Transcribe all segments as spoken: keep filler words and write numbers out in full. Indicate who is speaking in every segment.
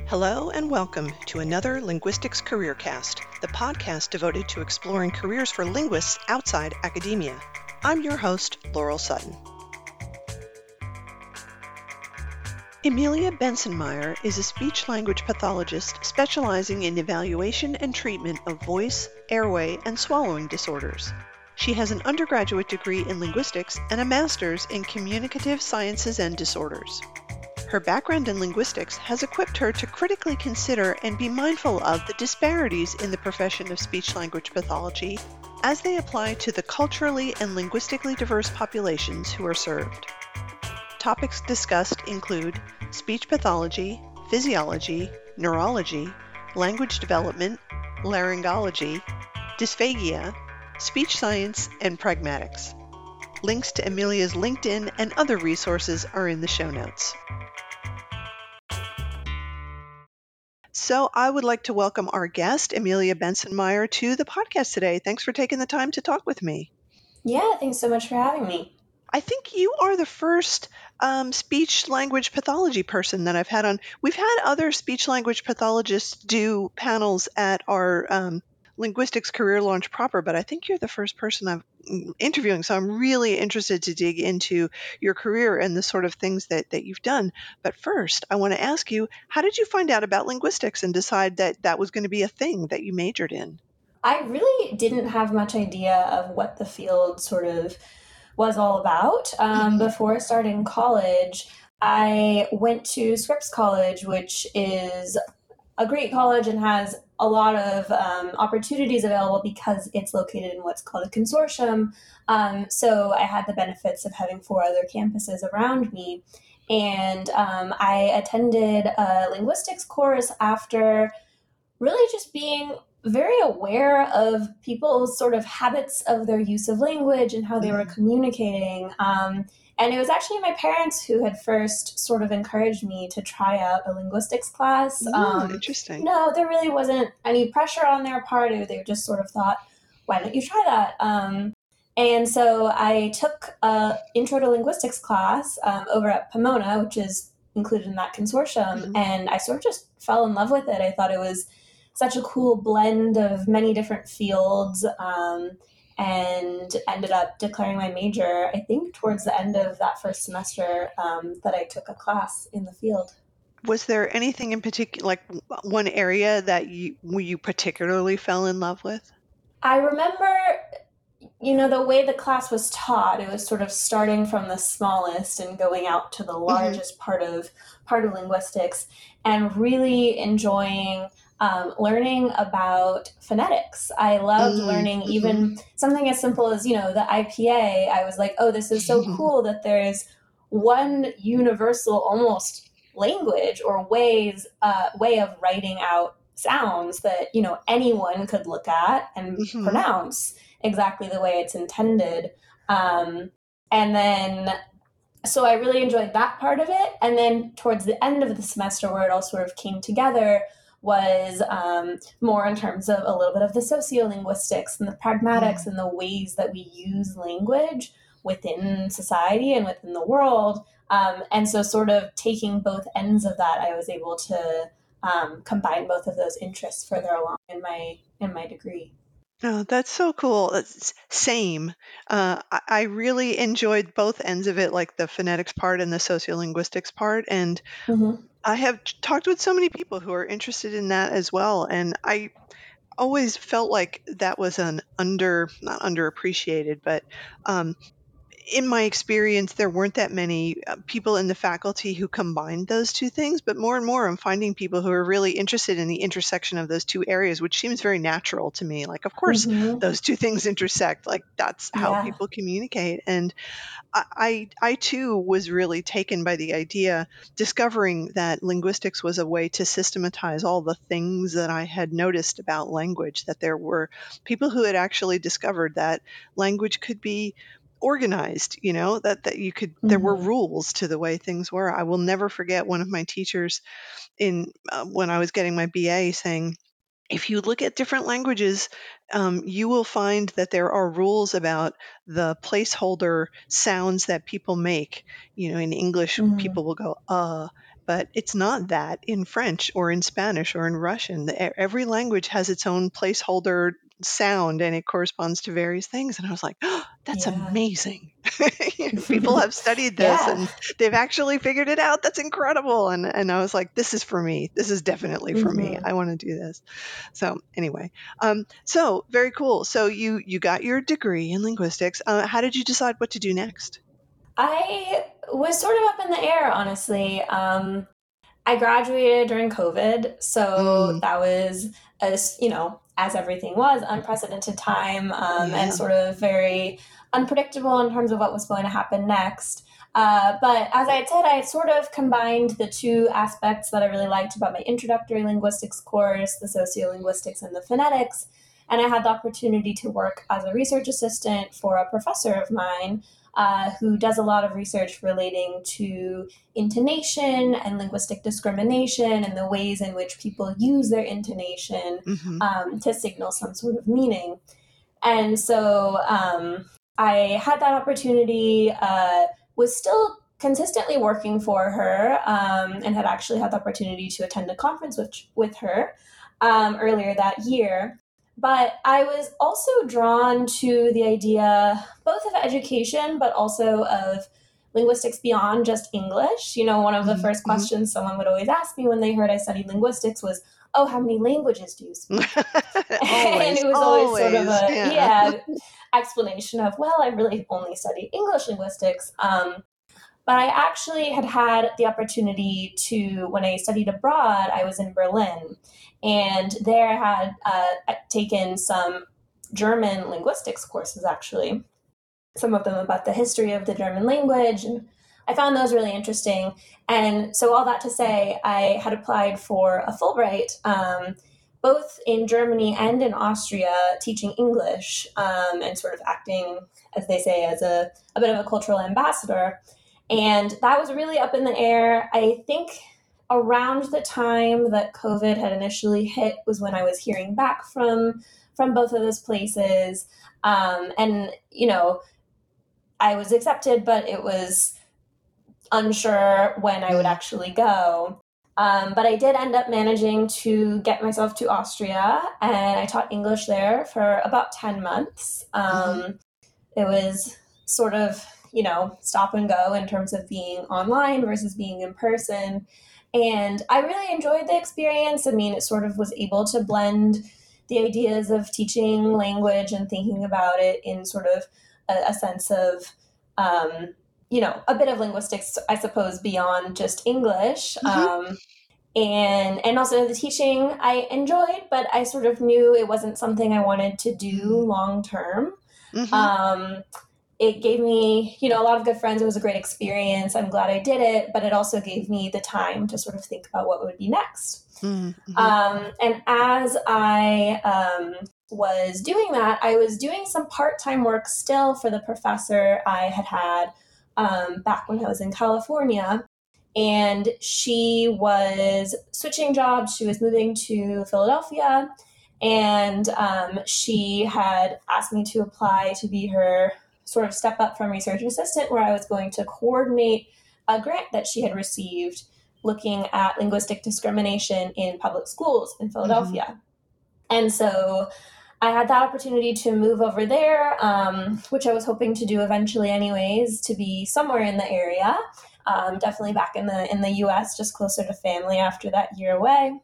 Speaker 1: Hello and welcome to another Linguistics Careercast, the podcast devoted to exploring careers for linguists outside academia. I'm your host, Laurel Sutton. Emilia Bensenmeyer is a speech-language pathologist specializing in evaluation and treatment of voice, airway, and swallowing disorders. She has an undergraduate degree in linguistics and a master's in communicative sciences and disorders. Her background in linguistics has equipped her to critically consider and be mindful of the disparities in the profession of speech-language pathology as they apply to the culturally and linguistically diverse populations who are served. Topics discussed include speech pathology, physiology, neurology, language development, laryngology, dysphagia, speech science, and pragmatics. Links to Emilia's LinkedIn and other resources are in the show notes. So I would like to welcome our guest, Emilia Bensenmeyer, to the podcast today. Thanks for taking the time to talk with me.
Speaker 2: Yeah, thanks so much for having me.
Speaker 1: I think you are the first um, speech-language pathology person that I've had on. We've had other speech-language pathologists do panels at our um, linguistics career launch proper, but I think you're the first person I'm interviewing. So I'm really interested to dig into your career and the sort of things that, that you've done. But first, I want to ask you, how did you find out about linguistics and decide that that was going to be a thing that you majored in?
Speaker 2: I really didn't have much idea of what the field sort of was all about. Um,
Speaker 1: Mhm.
Speaker 2: before starting college, I went to Scripps College, which is a great college and has a lot of um, opportunities available because it's located in what's called a consortium. Um, so I had the benefits of having four other campuses around me. And um, I attended a linguistics course after really just being very aware of people's sort of habits of their use of language and how they were
Speaker 1: Mhm.
Speaker 2: communicating. Um, and it was actually my parents who had first sort of encouraged me to try out a linguistics class.
Speaker 1: Oh,
Speaker 2: Um,
Speaker 1: interesting.
Speaker 2: no, there really wasn't any pressure on their part. They just sort of thought, why don't you try that? Um, and so I took a intro to linguistics class um, over at Pomona, which is included in that consortium.
Speaker 1: Mhm.
Speaker 2: And I sort of just fell in love with it. I thought it was such a cool blend of many different fields, um, and ended up declaring my major, I think, towards the end of that first semester um, that I took a class in the field.
Speaker 1: Was there anything in particular, like one area that you you particularly fell in love with?
Speaker 2: I remember, you know, the way the class was taught, it was sort of starting from the smallest and going out to the
Speaker 1: Mhm.
Speaker 2: largest part of part of linguistics, and really enjoying um, learning about phonetics. I loved
Speaker 1: Mm,
Speaker 2: learning
Speaker 1: mhm.
Speaker 2: even something as simple as, you know, the I P A. I was like, oh, this is so cool that there's one universal almost language or ways uh, way of writing out sounds that, you know, anyone could look at and
Speaker 1: Mhm.
Speaker 2: pronounce exactly the way it's intended. Um, and then, so I really enjoyed that part of it. And then towards the end of the semester, where it all sort of came together, was um, more in terms of a little bit of the sociolinguistics and the pragmatics
Speaker 1: Mm.
Speaker 2: and the ways that we use language within society and within the world. Um, and so, sort of taking both ends of that, I was able to um, combine both of those interests further along in my in my degree.
Speaker 1: Oh, that's so cool. It's same. Uh, I, I really enjoyed both ends of it, like the phonetics part and the sociolinguistics part. And
Speaker 2: Mm-hmm.
Speaker 1: I have t- talked with so many people who are interested in that as well. And I always felt like that was an under, not underappreciated, but um, in my experience, there weren't that many uh, people in the faculty who combined those two things, but more and more I'm finding people who are really interested in the intersection of those two areas, which seems very natural to me. Like, of course,
Speaker 2: Mm-hmm.
Speaker 1: those two things intersect. Like, that's how
Speaker 2: Yeah.
Speaker 1: people communicate. And I, I, I too was really taken by the idea, discovering that linguistics was a way to systematize all the things that I had noticed about language, that there were people who had actually discovered that language could be organized, you know, that, that you could, there were
Speaker 2: Mm-hmm.
Speaker 1: rules to the way things were. I will never forget one of my teachers in uh, when I was getting my B A saying, if you look at different languages, um, you will find that there are rules about the placeholder sounds that people make. You know, in English,
Speaker 2: Mhm.
Speaker 1: people will go, uh, but it's not that in French or in Spanish or in Russian. The- e- Every language has its own placeholder sound and it corresponds to various things. And I was like, oh, that's
Speaker 2: Yeah.
Speaker 1: amazing. You know, people have studied this
Speaker 2: Yeah.
Speaker 1: and they've actually figured it out. That's incredible. And, and I was like, this is for me. This is definitely for me.
Speaker 2: Mhm.
Speaker 1: I want to do this. So anyway, um, so very cool. So you you got your degree in linguistics. Uh, how did you decide what to do next?
Speaker 2: I was sort of up in the air, honestly. Um, I graduated during COVID, so
Speaker 1: Mm,
Speaker 2: that was, as you know, as everything was, unprecedented time, um, and
Speaker 1: yeah.
Speaker 2: sort of very unpredictable in terms of what was going to happen next. Uh, but as I had said, I had sort of combined the two aspects that I really liked about my introductory linguistics course, the sociolinguistics and the phonetics. And I had the opportunity to work as a research assistant for a professor of mine uh, who does a lot of research relating to intonation and linguistic discrimination and the ways in which people use their intonation
Speaker 1: Hmm.
Speaker 2: um, to signal some sort of meaning. And so um, I had that opportunity, uh, was still consistently working for her, um, and had actually had the opportunity to attend a conference with, with her um, earlier that year. But I was also drawn to the idea both of education, but also of linguistics beyond just English. You know, one of the
Speaker 1: Hmm.
Speaker 2: first
Speaker 1: Hmm.
Speaker 2: questions someone would always ask me when they heard I studied linguistics was, oh, how many languages do you speak? And
Speaker 1: Always,
Speaker 2: it was always sort of
Speaker 1: always,
Speaker 2: a,
Speaker 1: yeah.
Speaker 2: yeah, explanation of, well, I really only studied English linguistics. Um, but I actually had had the opportunity to, when I studied abroad, I was in Berlin. And there I had uh, taken some German linguistics courses, actually, some of them about the history of the German language. And I found those really interesting. And so, all that to say, I had applied for a Fulbright, um, both in Germany and in Austria, teaching English um, and sort of acting, as they say, as a, a bit of a cultural ambassador. And that was really up in the air. I think around the time that COVID had initially hit was when I was hearing back from from both of those places. Um, and, you know, I was accepted, but it was unsure when I would
Speaker 1: Mm,
Speaker 2: actually go. Um, but I did end up managing to get myself to Austria, and I taught English there for about ten months.
Speaker 1: hmm.
Speaker 2: Um, it was sort of, you know, stop and go in terms of being online versus being in person. And I really enjoyed the experience. I mean, it sort of was able to blend the ideas of teaching language and thinking about it in sort of a, a sense of, um, you know, a bit of linguistics, I suppose, beyond just English.
Speaker 1: Hmm.
Speaker 2: Um, and and also the teaching I enjoyed, but I sort of knew it wasn't something I wanted to do long term.
Speaker 1: Hmm.
Speaker 2: Um, it gave me, you know, a lot of good friends. It was a great experience. I'm glad I did it, but it also gave me the time to sort of think about what would be next.
Speaker 1: Hmm.
Speaker 2: Um, and as I um, was doing that, I was doing some part time work still for the professor I had had um, back when I was in California. And she was switching jobs. She was moving to Philadelphia. And um, she had asked me to apply to be her sort of step up from research assistant, where I was going to coordinate a grant that she had received looking at linguistic discrimination in public schools in
Speaker 1: Hmm.
Speaker 2: Philadelphia. And so I had that opportunity to move over there, um, which I was hoping to do eventually, anyways, to be somewhere in the area. Um, definitely back in the in the U S, just closer to family after that year away.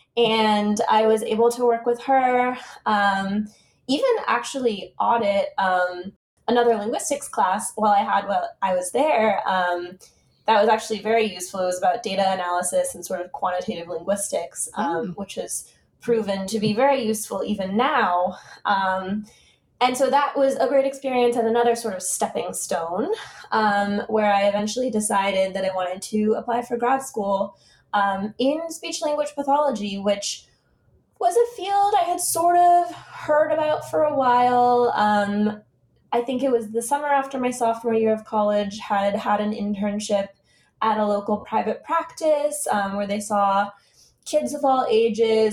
Speaker 2: And I was able to work with her, um, even actually audit um, another linguistics class while I had while I was there. Um, that was actually very useful. It was about data analysis and sort of quantitative linguistics, um,
Speaker 1: Mm,
Speaker 2: which has proven to be very useful even now. Um, and so that was a great experience and another sort of stepping stone, um, where I eventually decided that I wanted to apply for grad school um, in speech language pathology, which was a field I had sort of heard about for a while. Um, I think it was the summer after my sophomore year of college, had had an internship at a local private practice um, where they saw kids of all ages with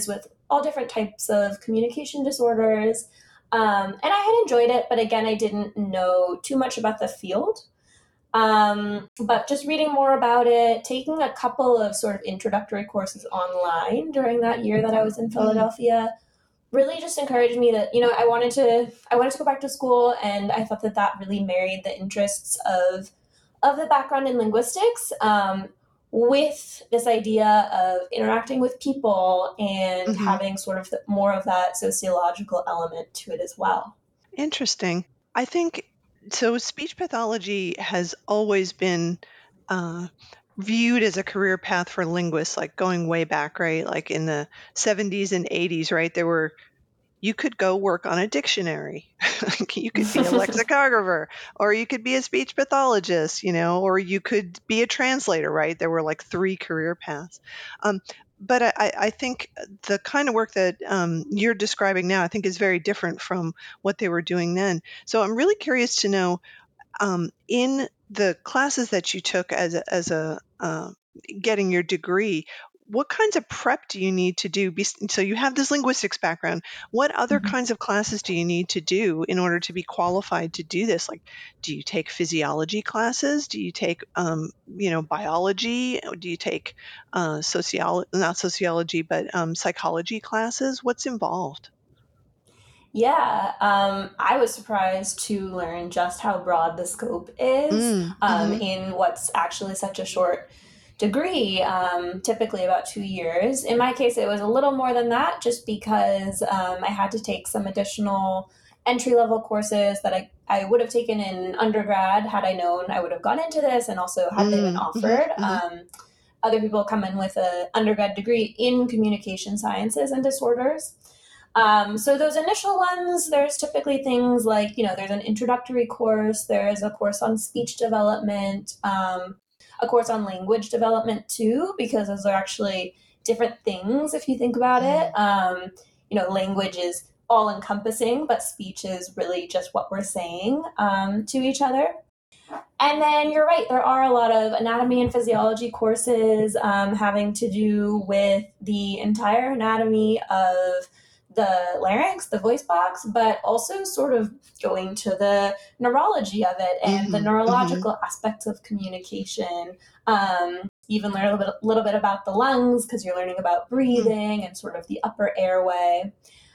Speaker 2: all different types of communication disorders. Um, and I had enjoyed it, but again, I didn't know too much about the field. Um, but just reading more about it, taking a couple of sort of introductory courses online during that year that I was in Philadelphia, really just encouraged me that, you know, I wanted to, I wanted to go back to school, and I thought that that really married the interests of, of the background in linguistics, um, with this idea of interacting with people and
Speaker 1: Mm-hmm.
Speaker 2: having sort of the, more of that sociological element to it as well.
Speaker 1: Interesting. I think so. Speech pathology has always been uh, viewed as a career path for linguists, like going way back, right? Like in the seventies and eighties, right? There were you could go work on a dictionary. You could be a lexicographer, or you could be a speech pathologist, you know, or you could be a translator, right? There were like three career paths. Um, but I, I think the kind of work that um, you're describing now, I think, is very different from what they were doing then. So I'm really curious to know, um, in the classes that you took as a, as a uh, getting your degree, what kinds of prep do you need to do? So you have this linguistics background. What other
Speaker 2: Mhm.
Speaker 1: kinds of classes do you need to do in order to be qualified to do this? Like, do you take physiology classes? Do you take, um, you know, biology? Do you take uh, sociology, not sociology, but um, psychology classes? What's involved?
Speaker 2: Yeah, um, I was surprised to learn just how broad the scope is,
Speaker 1: Mm,
Speaker 2: um,
Speaker 1: hmm
Speaker 2: in what's actually such a short degree, um, typically about two years. In my case, it was a little more than that, just because um, I had to take some additional entry level courses that I, I would have taken in undergrad had I known I would have gone into this, and also had they been
Speaker 1: mm, hmm
Speaker 2: offered.
Speaker 1: hmm
Speaker 2: Um, other people come in with an undergrad degree in communication sciences and disorders. Um, so those initial ones, there's typically things like, you know, there's an introductory course, there's a course on speech development, um, a course on language development too, because those are actually different things if you think about it. Um, you know, language is all encompassing, but speech is really just what we're saying um, to each other. And then you're right, there are a lot of anatomy and physiology courses um, having to do with the entire anatomy of the larynx, the voice box, but also sort of going to the neurology of it and the
Speaker 1: hmm hmm
Speaker 2: neurological aspects of communication. Um, even learn a little bit, little bit about the lungs, because you're learning about breathing and sort of the upper airway.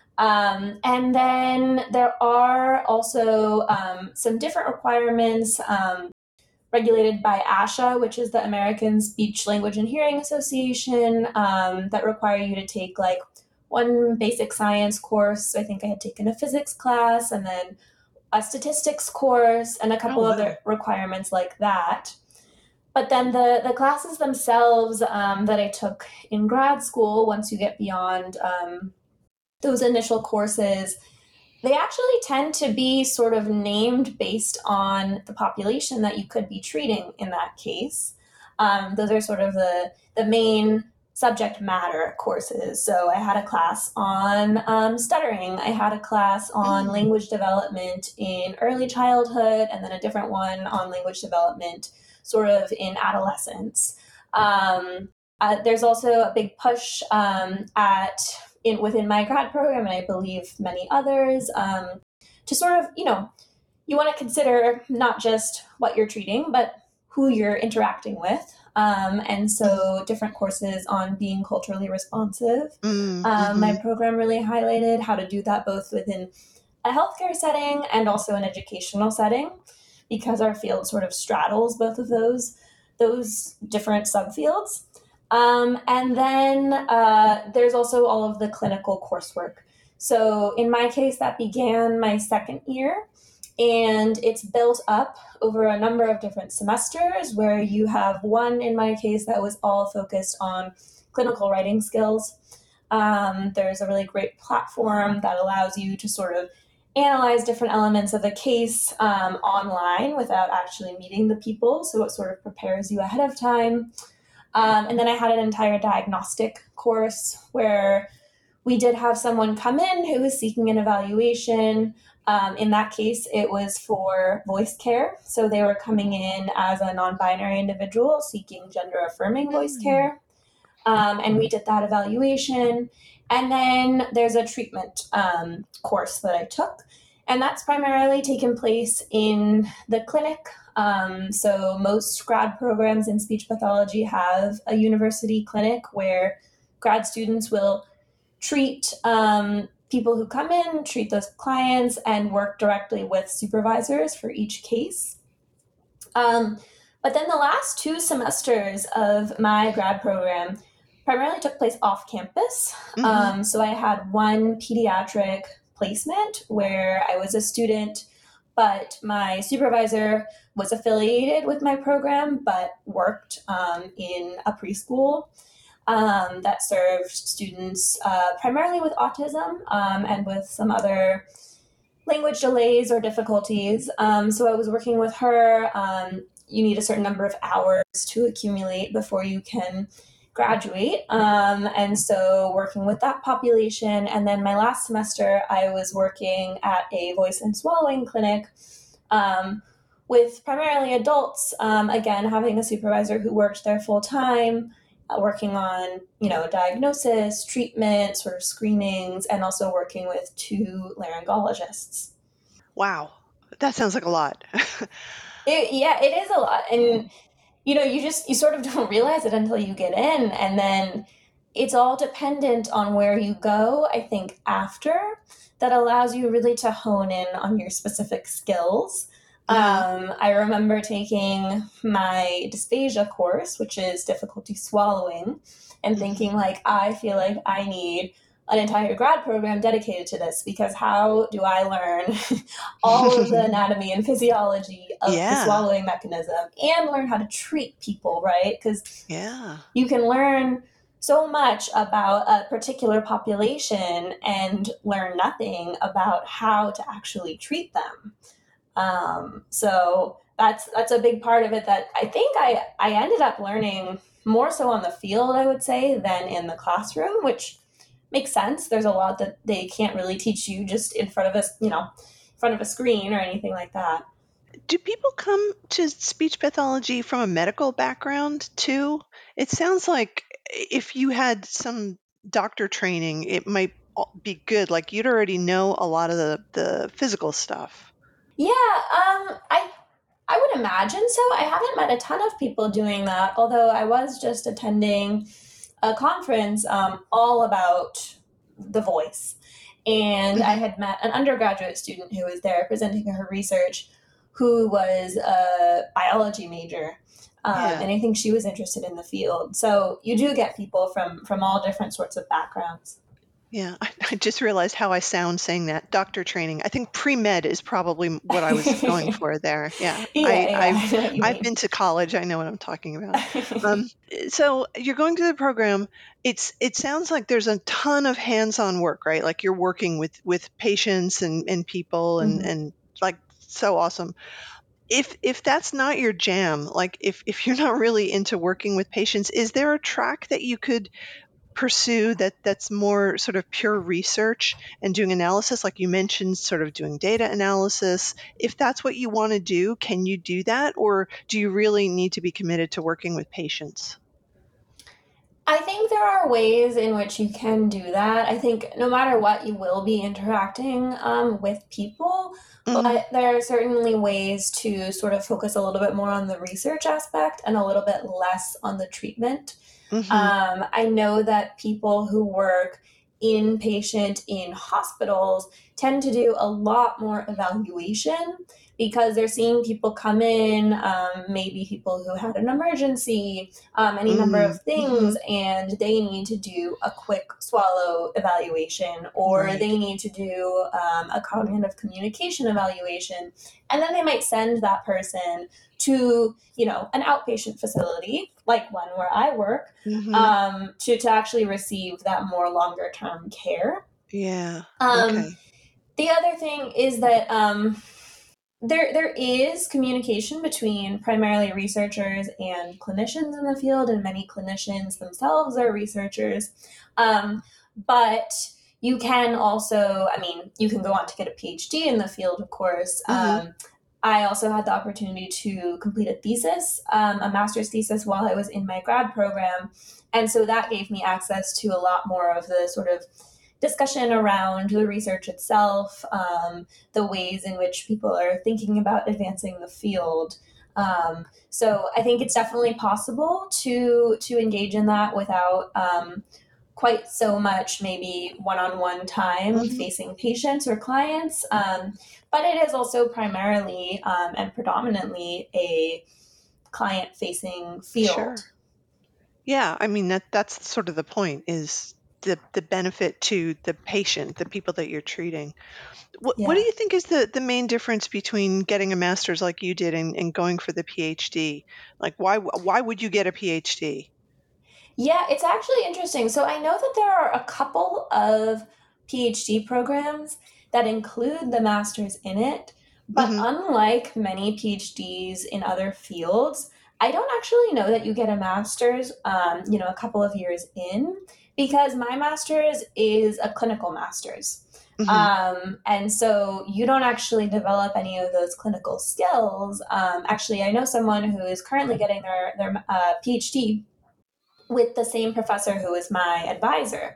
Speaker 2: Um, and then there are also um, some different requirements um, regulated by ASHA, which is the American Speech, Language, and Hearing Association, um, that require you to take like one basic science course. I think I had taken a physics class, and then a statistics course, and a
Speaker 1: Oh,
Speaker 2: couple
Speaker 1: wow.
Speaker 2: other requirements like that. But then the, the classes themselves um, that I took in grad school, once you get beyond um, those initial courses, they actually tend to be sort of named based on the population that you could be treating in that case. Um, those are sort of the, the main subject matter courses. So I had a class on um, stuttering. I had a class on
Speaker 1: Mm.
Speaker 2: language development in early childhood, and then a different one on language development sort of in adolescence. Um, uh, there's also a big push um, at in within my grad program, and I believe many others, um, to sort of, you know, you want to consider not just what you're treating, but who you're interacting with. Um, and so different courses on being culturally responsive.
Speaker 1: Mm,
Speaker 2: Um, my
Speaker 1: mhm.
Speaker 2: program really highlighted how to do that both within a healthcare setting and also an educational setting, because our field sort of straddles both of those those different subfields. Um, and then uh, there's also all of the clinical coursework. So in my case, that began my second year, and it's built up over a number of different semesters, where you have one, in my case, that was all focused on clinical writing skills. Um, there's a really great platform that allows you to sort of analyze different elements of a case um, online without actually meeting the people. So it sort of prepares you ahead of time. Um, and then I had an entire diagnostic course where we did have someone come in who was seeking an evaluation. Um, in that case, it was for voice care. So they were coming in as a non binary individual seeking gender affirming voice
Speaker 1: Mm.
Speaker 2: care. Um, and we did that evaluation. And then there's a treatment um, course that I took. And that's primarily taken place in the clinic. Um, so most grad programs in speech pathology have a university clinic where grad students will treat um, people who come in, treat those clients, and work directly with supervisors for each case. Um, but then the last two semesters of my grad program primarily took place off campus.
Speaker 1: Mm-hmm.
Speaker 2: Um, so I had one pediatric placement where I was a student, but my supervisor was affiliated with my program, but worked um, in a preschool um, that served students uh, primarily with autism um, and with some other language delays or difficulties. Um, so I was working with her. Um, you need a certain number of hours to accumulate before you can graduate. Um, and so working with that population. And then my last semester, I was working at a voice and swallowing clinic um, with primarily adults, um, again, having a supervisor who worked there full time, uh, working on, you know, diagnosis, treatment, sort of screenings, and also working with two laryngologists.
Speaker 1: Wow. That sounds like a lot.
Speaker 2: It, yeah, it is a lot. And, you know, you just, you sort of don't realize it until you get in. And then it's all dependent on where you go, I think, after that allows you really to hone in on your specific skills. Mm-hmm. Um, I remember taking my dysphagia course, which is difficulty swallowing, and mm-hmm. thinking like, I feel like I need an entire grad program dedicated to this, because how do I learn all of the anatomy and physiology of yeah. the swallowing mechanism and learn how to treat people, right? Because
Speaker 1: yeah.
Speaker 2: you can learn so much about a particular population and learn nothing about how to actually treat them. Um, so that's that's a big part of it that I think I, I ended up learning more so on the field, I would say, than in the classroom, which makes sense. There's a lot that they can't really teach you just in front of us, you know, in front of a screen or anything like that.
Speaker 1: Do people come to speech pathology from a medical background too? It sounds like if you had some doctor training, it might be good. Like you'd already know a lot of the, the physical stuff.
Speaker 2: Yeah, um, I I would imagine so. I haven't met a ton of people doing that, although I was just attending a conference um, all about the voice. And I had met an undergraduate student who was there presenting her research, who was a biology major. Um, yeah. And I think she was interested in the field. So you do get people from, from all different sorts of backgrounds.
Speaker 1: Yeah, I, I just realized how I sound saying that. Doctor training. I think pre-med is probably what I was going for there. Yeah,
Speaker 2: yeah,
Speaker 1: I,
Speaker 2: yeah
Speaker 1: I've,
Speaker 2: I
Speaker 1: I've been to college. I know what I'm talking about. um, so you're going through the program. It's it sounds like there's a ton of hands-on work, right? Like you're working with, with patients and, and people and, mm-hmm. and like so awesome. If if that's not your jam, like if, if you're not really into working with patients, is there a track that you could pursue that that's more sort of pure research and doing analysis, like you mentioned, sort of doing data analysis? If that's what you want to do, can you do that, or do you really need to be committed to working with patients?
Speaker 2: I think there are ways in which you can do that. I think no matter what, you will be interacting um, with people, mm-hmm. but there are certainly ways to sort of focus a little bit more on the research aspect and a little bit less on the treatment. Mm-hmm. Um, I know that people who work inpatient in hospitals tend to do a lot more evaluation because they're seeing people come in, um, maybe people who had an emergency, um, any mm-hmm. number of things, mm-hmm. and they need to do a quick swallow evaluation, or right. they need to do um, a cognitive communication evaluation, and then they might send that person to, you know, an outpatient facility, like one where I work, mm-hmm. um, to, to actually receive that more longer term care.
Speaker 1: Yeah.
Speaker 2: Um,
Speaker 1: okay.
Speaker 2: The other thing is that um, there there is communication between primarily researchers and clinicians in the field, and many clinicians themselves are researchers. Um, but you can also, I mean, you can go on to get a PhD in the field, of course. Mm-hmm. Um, I also had the opportunity to complete a thesis, um, a master's thesis, while I was in my grad program. And so that gave me access to a lot more of the sort of discussion around the research itself, um, the ways in which people are thinking about advancing the field. Um, so I think it's definitely possible to to engage in that without um, quite so much maybe one-on-one time
Speaker 1: Hmm.
Speaker 2: facing patients or clients. Um, but it is also primarily um, and predominantly a client-facing field.
Speaker 1: Sure. Yeah, I mean that that's sort of the point is the the benefit to the patient, the people that you're treating. What what do
Speaker 2: Yeah.
Speaker 1: you think is the the main difference between getting a master's like you did and, and going for the PhD? Like why why would you get a PhD?
Speaker 2: Yeah, it's actually interesting. So I know that there are a couple of PhD programs that include the master's in it, but
Speaker 1: Hmm.
Speaker 2: unlike many PhDs in other fields, I don't actually know that you get a master's, um, you know, a couple of years in, because my master's is a clinical master's.
Speaker 1: Hmm.
Speaker 2: Um, and so you don't actually develop any of those clinical skills. Um, actually, I know someone who is currently getting their, their uh, PhD with the same professor who is my advisor,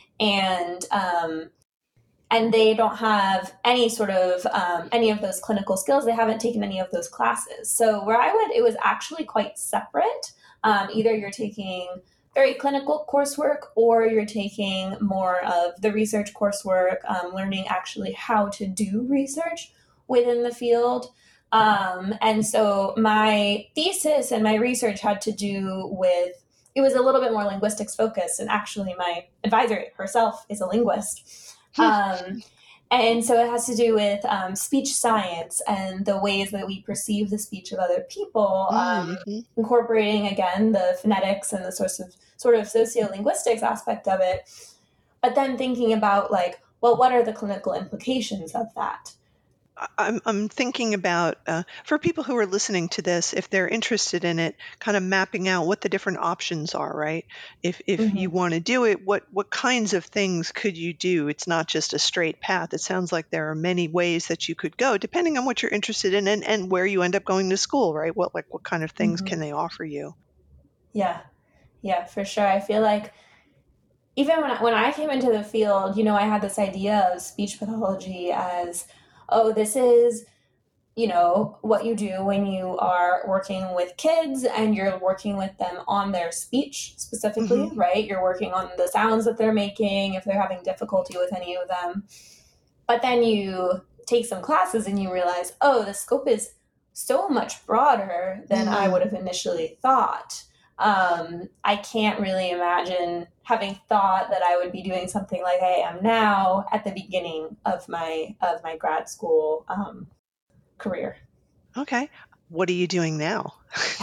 Speaker 2: and um, and they don't have any sort of um, any of those clinical skills. They haven't taken any of those classes. So where I went, it was actually quite separate. Um, either you're taking very clinical coursework, or you're taking more of the research coursework, um, learning actually how to do research within the field. Um, and so my thesis and my research had to do with, it was a little bit more linguistics focused. And actually, my advisor herself is a linguist. Um, and so it has to do with um, speech science and the ways that we perceive the speech of other people, um,
Speaker 1: Hmm.
Speaker 2: incorporating again the phonetics and the sorts of sort of sociolinguistics aspect of it, but then thinking about like, well, what are the clinical implications of that?
Speaker 1: I'm I'm thinking about uh, for people who are listening to this, if they're interested in it, kind of mapping out what the different options are, right? If if you
Speaker 2: Mm-hmm.
Speaker 1: want to do it, what what kinds of things could you do? It's not just a straight path. It sounds like there are many ways that you could go, depending on what you're interested in and, and where you end up going to school, right? What like what kind of things
Speaker 2: Mm-hmm.
Speaker 1: can they offer you?
Speaker 2: Yeah, yeah, for sure. I feel like even when I, when I came into the field, you know, I had this idea of speech pathology as, oh, this is, you know, what you do when you are working with kids and you're working with them on their speech
Speaker 1: Hmm.
Speaker 2: specifically, right? You're working on the sounds that they're making, if they're having difficulty with any of them. But then you take some classes and you realize, oh, the scope is so much broader than I
Speaker 1: Hmm.
Speaker 2: would have initially thought. Um, I can't really imagine having thought that I would be doing something like I am now at the beginning of my of my grad school um, career.
Speaker 1: Okay. What are you doing now?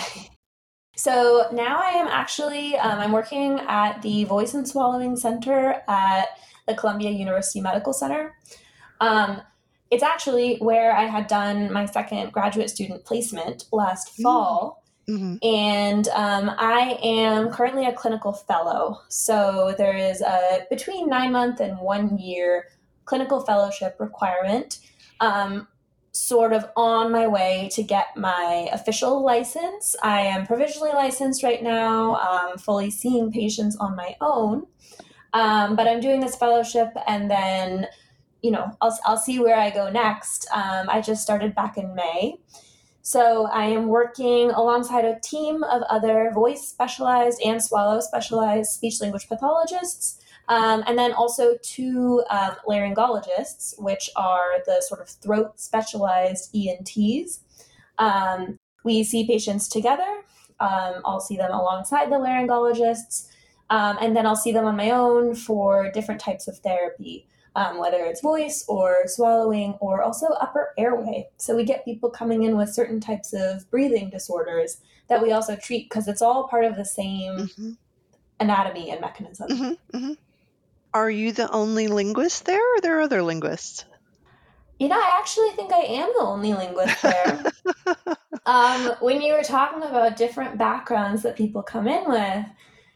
Speaker 2: So now I am actually um, I'm working at the Voice and Swallowing Center at the Columbia University Medical Center. Um, it's actually where I had done my second graduate student placement last fall.
Speaker 1: Mm-hmm.
Speaker 2: And um, I am currently a clinical fellow. So there is a between nine month and one year clinical fellowship requirement. Um, sort of on my way to get my official license. I am provisionally licensed right now, um, fully seeing patients on my own. Um, but I'm doing this fellowship, and then you know, I'll, I'll see where I go next. Um, I just started back in May. So I am working alongside a team of other voice specialized and swallow specialized speech language pathologists. Um, and then also two um, laryngologists, which are the sort of throat specialized E N Ts. Um, we see patients together. Um, I'll see them alongside the laryngologists. Um, and then I'll see them on my own for different types of therapy, um, whether it's voice or swallowing or also upper airway. So we get people coming in with certain types of breathing disorders that we also treat because it's all part of the same
Speaker 1: Mm-hmm.
Speaker 2: anatomy and mechanism.
Speaker 1: Mm-hmm. Mm-hmm. Are you the only linguist there, or are there other linguists?
Speaker 2: You know, I actually think I am the only linguist there. Um, when you were talking about different backgrounds that people come in with,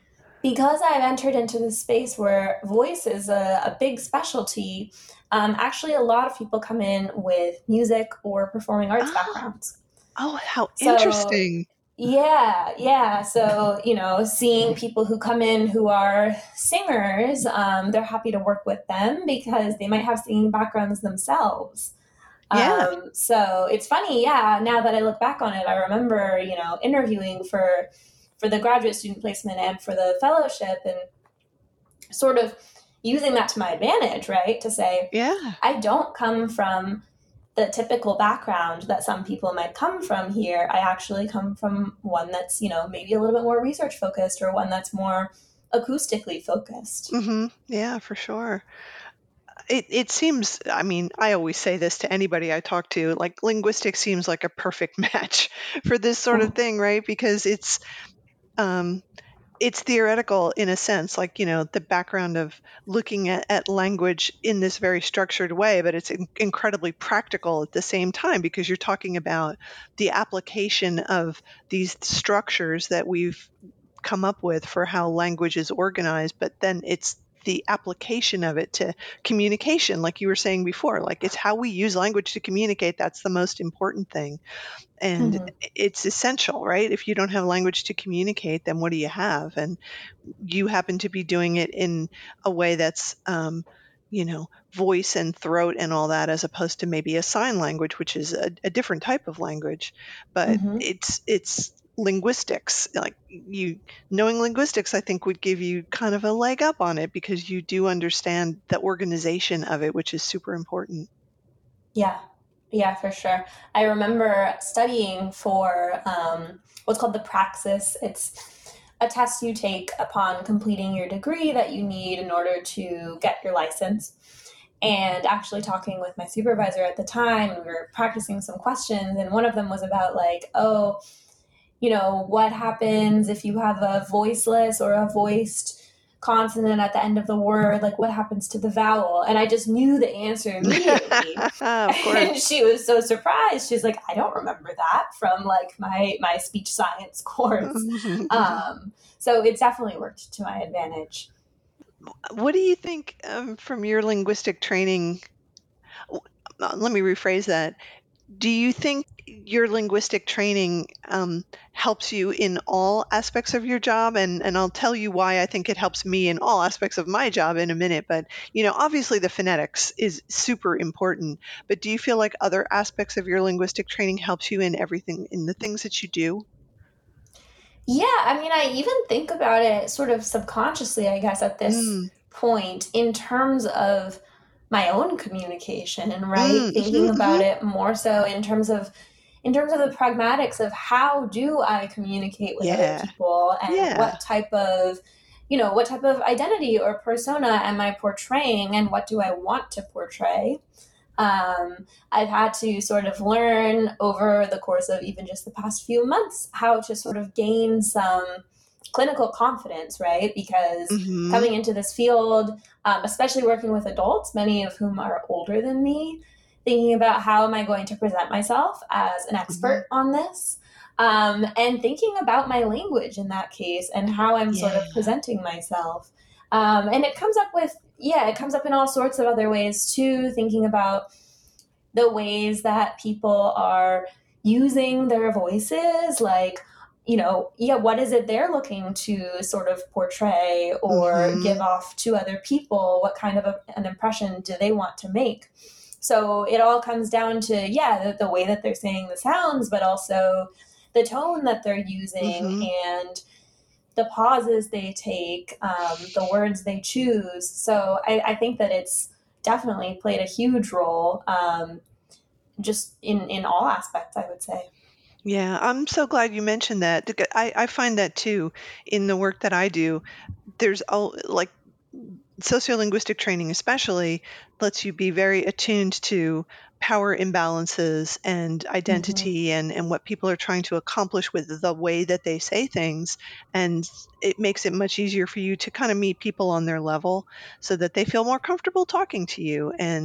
Speaker 2: because I've entered into this space where voice is a, a big specialty, um, actually, a lot of people come in with music or performing arts
Speaker 1: Oh,
Speaker 2: backgrounds.
Speaker 1: oh, how
Speaker 2: So,
Speaker 1: interesting.
Speaker 2: yeah, yeah. So, you know, seeing people who come in who are singers, um, they're happy to work with them because they might have singing backgrounds themselves.
Speaker 1: Yeah,
Speaker 2: Um, so it's funny, yeah. Now that I look back on it, I remember, you know, interviewing for for the graduate student placement and for the fellowship, and sort of using that to my advantage, right? To say,
Speaker 1: yeah.
Speaker 2: I don't come from the typical background that some people might come from here. I actually come from one that's, you know, maybe a little bit more research focused, or one that's more acoustically focused.
Speaker 1: Hmm. Yeah, for sure. It it seems, I mean, I always say this to anybody I talk to, like linguistics seems like a perfect match for this sort of thing, right? Because it's um it's theoretical in a sense, like, you know, the background of looking at, at language in this very structured way, but it's in- incredibly practical at the same time because you're talking about the application of these structures that we've come up with for how language is organized, but then it's the application of it to communication, like you were saying before. Like, it's how we use language to communicate that's the most important thing. And
Speaker 2: Mm-hmm.
Speaker 1: it's essential, right? If you don't have language to communicate, then what do you have? And you happen to be doing it in a way that's um, you know, voice and throat and all that, as opposed to maybe a sign language, which is a, a different type of language. But
Speaker 2: Mm-hmm.
Speaker 1: it's it's linguistics. Like, you knowing linguistics, I think, would give you kind of a leg up on it because you do understand the organization of it, which is super important.
Speaker 2: Yeah, yeah, for sure. I remember studying for um, what's called the Praxis. It's a test you take upon completing your degree that you need in order to get your license. And actually talking with my supervisor at the time, we were practicing some questions, and one of them was about, like, oh, you know, what happens if you have a voiceless or a voiced consonant at the end of the word? Like, what happens to the vowel? And I just knew the answer immediately.
Speaker 1: Of course.
Speaker 2: And she was so surprised. She's like, I don't remember that from like my my speech science course. Um, so it definitely worked to my advantage.
Speaker 1: What do you think, um, from your linguistic training? w- uh, Let me rephrase that. Do you think your linguistic training um, helps you in all aspects of your job? And and I'll tell you why I think it helps me in all aspects of my job in a minute. But, you know, obviously the phonetics is super important. But do you feel like other aspects of your linguistic training helps you in everything, in the things that you do?
Speaker 2: Yeah, I mean, I even think about it sort of subconsciously, I guess, at this
Speaker 1: Mm,
Speaker 2: point in terms of my own communication, and right,
Speaker 1: mm,
Speaker 2: thinking
Speaker 1: hmm,
Speaker 2: about
Speaker 1: hmm.
Speaker 2: it more so in terms of in terms of the pragmatics of how do I communicate with other
Speaker 1: Yeah,
Speaker 2: people, and
Speaker 1: yeah.
Speaker 2: what type of, you know, what type of identity or persona am I portraying, and what do I want to portray. um, I've had to sort of learn over the course of even just the past few months how to sort of gain some clinical confidence, right? Because
Speaker 1: Hmm.
Speaker 2: coming into this field, um, especially working with adults, many of whom are older than me, thinking about how am I going to present myself as an
Speaker 1: Hmm.
Speaker 2: expert on this. Um, and thinking about my language in that case and how I'm sort of
Speaker 1: Yeah.
Speaker 2: presenting myself. Um, and it comes up with, yeah, it comes up in all sorts of other ways too, thinking about the ways that people are using their voices, like, you know, yeah, what is it they're looking to sort of portray or give
Speaker 1: Hmm.
Speaker 2: off to other people? What kind of a, an impression do they want to make? So it all comes down to, yeah, the, the way that they're saying the sounds, but also the tone that they're using,
Speaker 1: Hmm.
Speaker 2: and the pauses they take, um, the words they choose. So I, I think that it's definitely played a huge role, um, just in in all aspects, I would say.
Speaker 1: Yeah, I'm so glad you mentioned that. Bec- I, I find that too in the work that I do. There's all like sociolinguistic training, especially, lets you be very attuned to power imbalances and
Speaker 2: Mm-hmm.
Speaker 1: identity and, and what people are trying to accomplish with the way that they say things. And it makes it much easier for you to kind of meet people on their level so that they feel more comfortable talking to you. And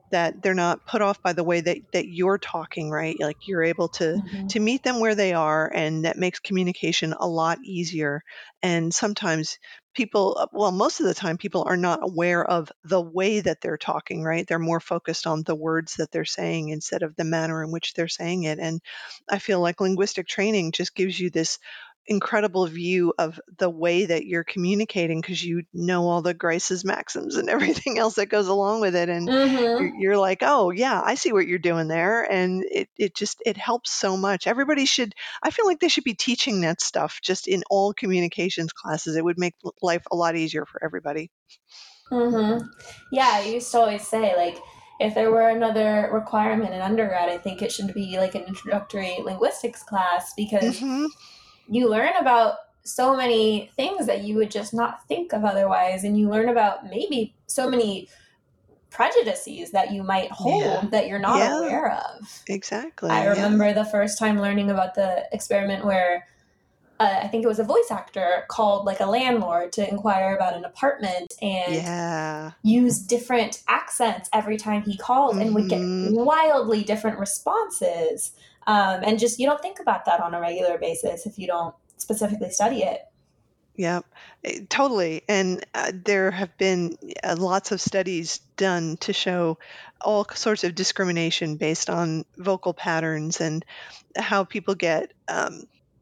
Speaker 1: that they're not put off by the way that, that you're talking, right? Like you're able to
Speaker 2: Mm-hmm.
Speaker 1: to meet them where they are, and that makes communication a lot easier. And sometimes people, well, most of the time people are not aware of the way that they're talking, right? They're more focused on the words that they're saying instead of the manner in which they're saying it. And I feel like linguistic training just gives you this incredible view of the way that you're communicating, because you know all the graces, maxims, and everything else that goes along with it. And you're,
Speaker 2: Mm-hmm.
Speaker 1: you're like, oh yeah, I see what you're doing there. And it, it just, it helps so much. Everybody should, I feel like they should be teaching that stuff just in all communications classes. It would make life a lot easier for everybody.
Speaker 2: Mm-hmm. Yeah, I used to always say, like, if there were another requirement in undergrad, I think it should be like an introductory linguistics class, because
Speaker 1: Hmm.
Speaker 2: you learn about so many things that you would just not think of otherwise, and you learn about maybe so many prejudices that you might
Speaker 1: Yeah.
Speaker 2: hold that you're not
Speaker 1: Yeah,
Speaker 2: aware of. I
Speaker 1: exactly. Yeah.
Speaker 2: remember the first time learning about the experiment where uh, I think it was a voice actor called like a landlord to inquire about an apartment and
Speaker 1: Yeah.
Speaker 2: use different accents every time he calls and would get
Speaker 1: Hmm.
Speaker 2: wildly different responses. Um, and just, you don't think about that on a regular basis if you don't specifically study it.
Speaker 1: Yeah, eh, totally. And uh, there have been uh, lots of studies done to show all sorts of discrimination based on vocal patterns, and how people get um,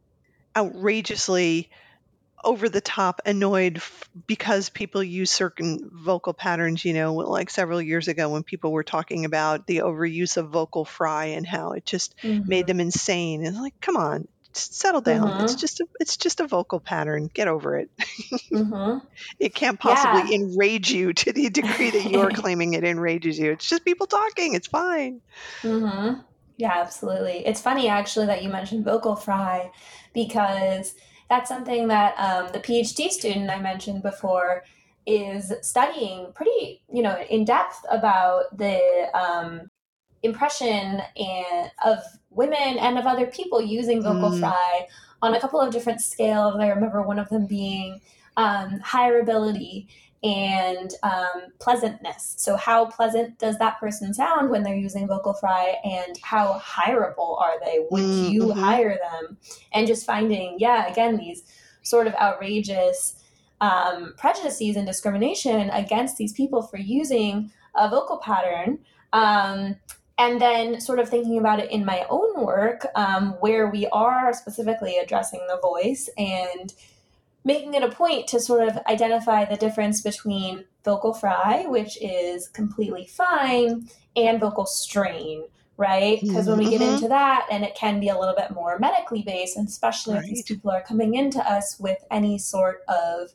Speaker 1: outrageously over the top annoyed f- because people use certain vocal patterns. You know, like several years ago when people were talking about the overuse of vocal fry and how it just made
Speaker 2: Mm-hmm.
Speaker 1: them insane. And like, come on, s- settle down. It's
Speaker 2: Mm-hmm.
Speaker 1: just a, it's just a vocal pattern. Get over it.
Speaker 2: Mm-hmm.
Speaker 1: It can't possibly
Speaker 2: Yeah.
Speaker 1: enrage you to the degree that you're claiming it enrages you. It's just people talking. It's fine.
Speaker 2: Mm-hmm. Yeah, absolutely. It's funny actually that you mentioned vocal fry, because that's something that um, the PhD student I mentioned before is studying pretty, you know, in depth about the um, impression and of women and of other people using vocal
Speaker 1: Mm,
Speaker 2: fry on a couple of different scales. I remember one of them being um, hireability and um, pleasantness. So, how pleasant does that person sound when they're using vocal fry, and how hireable are they? Would
Speaker 1: mm,
Speaker 2: you
Speaker 1: mm-hmm.
Speaker 2: hire them? And just finding, yeah, again, these sort of outrageous um, prejudices and discrimination against these people for using a vocal pattern. Um, and then sort of thinking about it in my own work, um, where we are specifically addressing the voice and making it a point to sort of identify the difference between vocal fry, which is completely fine, and vocal strain, right? Because when we get
Speaker 1: Mm-hmm.
Speaker 2: into that, and it can be a little bit more medically based, and especially if these
Speaker 1: Right.
Speaker 2: people are coming into us with any sort of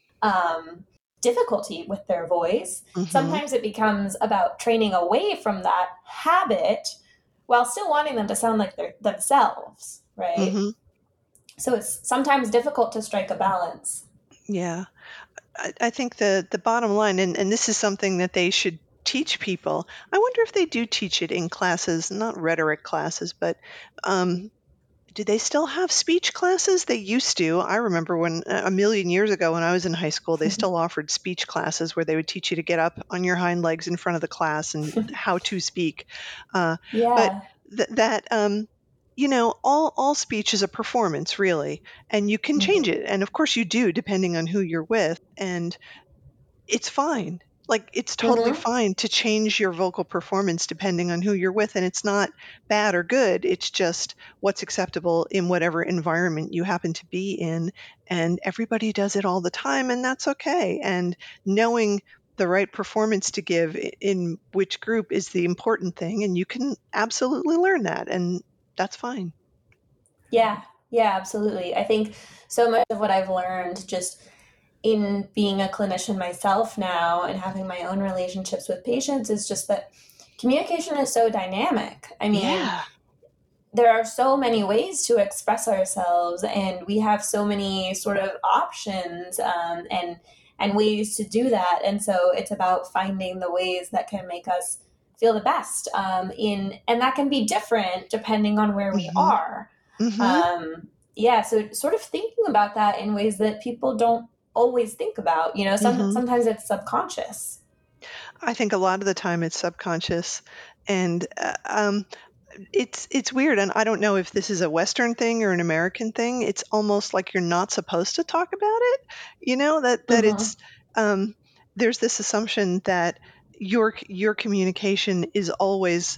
Speaker 2: um, difficulty with their voice,
Speaker 1: Mm-hmm.
Speaker 2: sometimes it becomes about training away from that habit while still wanting them to sound like they're themselves, right?
Speaker 1: Mm-hmm.
Speaker 2: So it's sometimes difficult to strike a balance.
Speaker 1: Yeah. I, I think the the bottom line, and, and this is something that they should teach people. I wonder if they do teach it in classes, not rhetoric classes, but um, do they still have speech classes? They used to. I remember when a million years ago when I was in high school, they still offered speech classes where they would teach you to get up on your hind legs in front of the class and how to speak. Uh, but
Speaker 2: Yeah.
Speaker 1: th- that, um, you know, all, all speech is a performance, really, and you can change
Speaker 2: Mm-hmm.
Speaker 1: it. And of course, you do, depending on who you're with. And it's fine. Like, it's totally
Speaker 2: Mm-hmm.
Speaker 1: fine to change your vocal performance depending on who you're with, and it's not bad or good. It's just what's acceptable in whatever environment you happen to be in, and everybody does it all the time, and that's okay. And knowing the right performance to give i- in which group is the important thing, and you can absolutely learn that, and that's fine.
Speaker 2: Yeah. Yeah, absolutely. I think so much of what I've learned just in being a clinician myself now and having my own relationships with patients is just that communication is so dynamic. I mean,
Speaker 1: Yeah.
Speaker 2: there are so many ways to express ourselves, and we have so many sort of options um, and and ways to do that. And so it's about finding the ways that can make us feel the best um, in, and that can be different depending on where we
Speaker 1: Hmm.
Speaker 2: are.
Speaker 1: Hmm.
Speaker 2: Um, yeah, so sort of thinking about that in ways that people don't always think about. You know, some
Speaker 1: Hmm.
Speaker 2: sometimes it's subconscious.
Speaker 1: I think a lot of the time it's subconscious, and uh, um, it's it's weird, and I don't know if this is a Western thing or an American thing. It's almost like you're not supposed to talk about it. You know that that
Speaker 2: Mm-hmm.
Speaker 1: it's um, there's this assumption that your your communication is always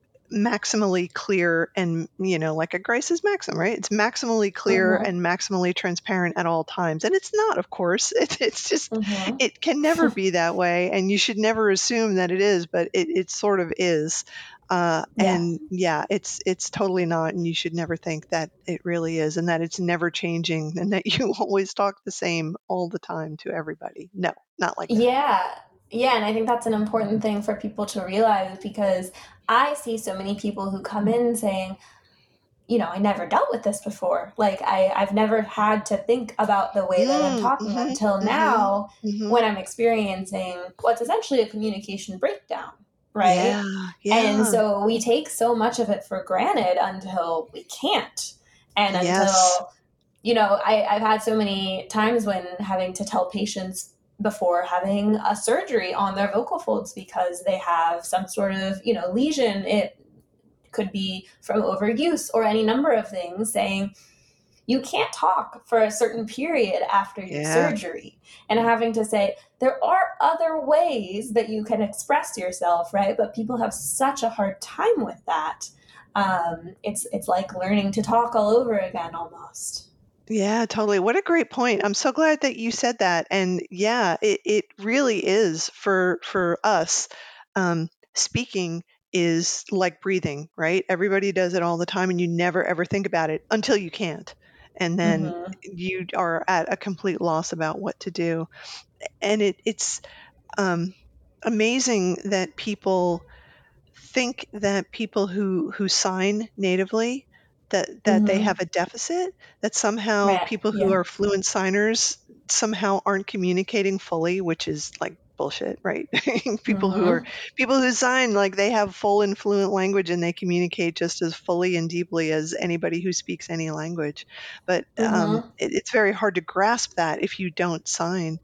Speaker 1: maximally clear and, you know, like a Grice's maxim, right? It's maximally clear
Speaker 2: Mm-hmm.
Speaker 1: and maximally transparent at all times. And it's not, of course. It, it's just,
Speaker 2: Mm-hmm.
Speaker 1: it can never be that way. And you should never assume that it is, but it, it sort of is. Uh,
Speaker 2: Yeah.
Speaker 1: and yeah, it's it's totally not, and you should never think that it really is, and that it's never changing, and that you always talk the same all the time to everybody. No, not like that.
Speaker 2: Yeah. Yeah, and I think that's an important thing for people to realize because I see so many people who come in saying, you know, I never dealt with this before. Like I, I've never had to think about the way that I'm
Speaker 1: Mm,
Speaker 2: talking
Speaker 1: hmm
Speaker 2: until
Speaker 1: hmm
Speaker 2: now
Speaker 1: hmm
Speaker 2: when I'm experiencing what's essentially a communication breakdown, right?
Speaker 1: Yeah,
Speaker 2: And
Speaker 1: yeah,
Speaker 2: so we take so much of it for granted until we can't. And
Speaker 1: yes.
Speaker 2: until, you know, I, I've had so many times when having to tell patients before having a surgery on their vocal folds because they have some sort of, you know, lesion. It could be from overuse or any number of things, saying you can't talk for a certain period after your
Speaker 1: Yeah.
Speaker 2: surgery, and having to say there are other ways that you can express yourself, right? But people have such a hard time with that. Um, it's it's like learning to talk all over again almost.
Speaker 1: Yeah, totally. What a great point. I'm so glad that you said that. And yeah, it, it really is for for us. Um, speaking is like breathing, right? Everybody does it all the time, and you never ever think about it until you can't. And then
Speaker 2: Mm-hmm.
Speaker 1: you are at a complete loss about what to do. And it, it's um, amazing that people think that people who who sign natively, that that they
Speaker 2: Mm-hmm.
Speaker 1: have a deficit, that somehow
Speaker 2: Right.
Speaker 1: people who
Speaker 2: Yeah.
Speaker 1: are fluent signers somehow aren't communicating fully, which is like bullshit, right? People who are
Speaker 2: Mm-hmm.
Speaker 1: people who sign, like, they have full and fluent language, and they communicate just as fully and deeply as anybody who speaks any language. But um,
Speaker 2: Mm-hmm.
Speaker 1: it, it's very hard to grasp that if you don't sign.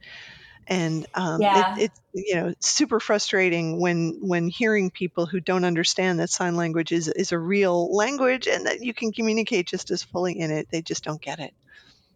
Speaker 1: And um, it,
Speaker 2: Yeah.
Speaker 1: it's, you know, super frustrating when when hearing people who don't understand that sign language is is a real language and that you can communicate just as fully in it. They just don't get it.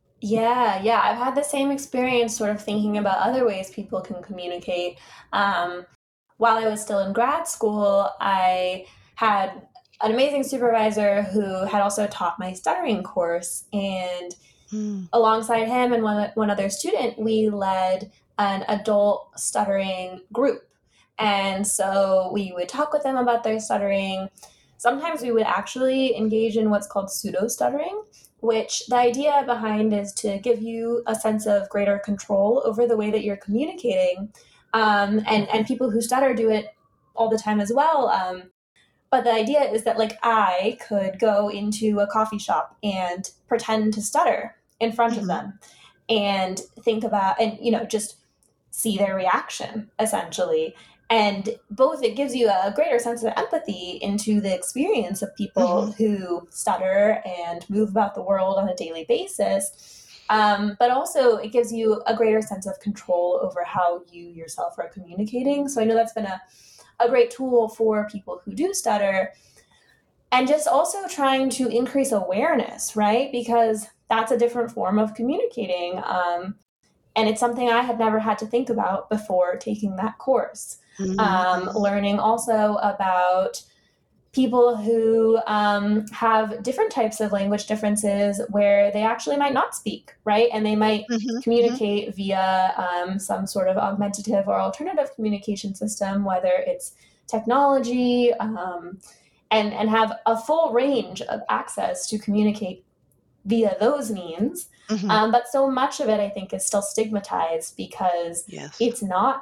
Speaker 2: Yeah, yeah. I've had the same experience sort of thinking about other ways people can communicate. Um, while I was still in grad school, I had an amazing supervisor who had also taught my stuttering course. And
Speaker 1: Hmm.
Speaker 2: alongside him and one, one other student, we led an adult stuttering group. And so we would talk with them about their stuttering. Sometimes we would actually engage in what's called pseudo stuttering, which the idea behind is to give you a sense of greater control over the way that you're communicating. Um, and, and people who stutter do it all the time as well. Um, but the idea is that, like, I could go into a coffee shop and pretend to stutter in front of
Speaker 1: Hmm.
Speaker 2: them and think about, and, you know, just see their reaction, essentially. And both, it gives you a greater sense of empathy into the experience of
Speaker 1: Hmm.
Speaker 2: people who stutter and move about the world on a daily basis. Um, but also, it gives you a greater sense of control over how you yourself are communicating. So I know that's been a, a great tool for people who do stutter, and just also trying to increase awareness, right? Because that's a different form of communicating. Um, and it's something I had never had to think about before taking that course. Um,
Speaker 1: Hmm.
Speaker 2: learning also about people who um, have different types of language differences where they actually might not speak, right? And they might
Speaker 1: Hmm. Hmm.
Speaker 2: communicate via um, some sort of augmentative or alternative communication system, whether it's technology, um, and, and have a full range of access to communicate via those means.
Speaker 1: Hmm.
Speaker 2: Um, but so much of it, I think, is still stigmatized because
Speaker 1: Yes.
Speaker 2: it's not